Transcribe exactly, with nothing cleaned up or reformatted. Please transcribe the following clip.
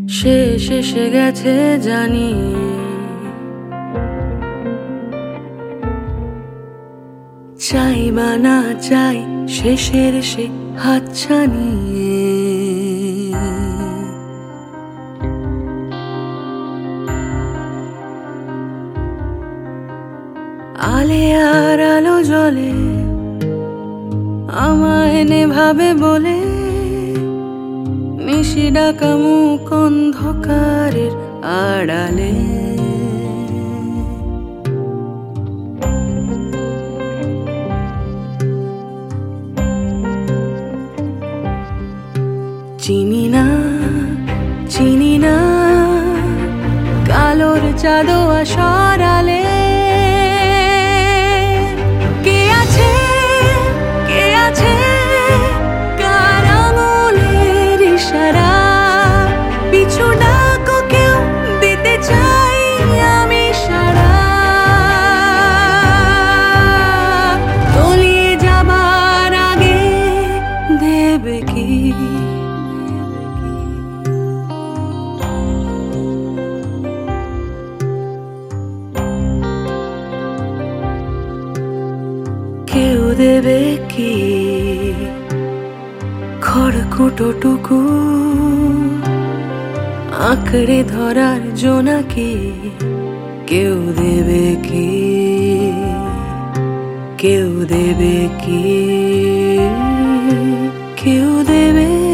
শেষ এসে গেছে জানি, চাই বা না চাই শেষের সে হাতছানি। আলে আর আলো জ্বলে আমায় নেভাবে বলে, নিশি ডাকা মুখ অন্ধকারের আড়ালে। চিনি না চিনি না কালোর চাঁদোয়া সরালে কে আছে, কে আছে কার আঙুলের ইশারা। পিছু ডাকো কেউ দিতে চাই আমি সাড়া। তলিয়ে যাবার আগে দেবে কি কেউ দেবে কি খড়কুটোটুকু আঁকড়ে ধরার জোনাকি। কেউ দেবে কি, কেউ দেবে কি, কেউ দেবে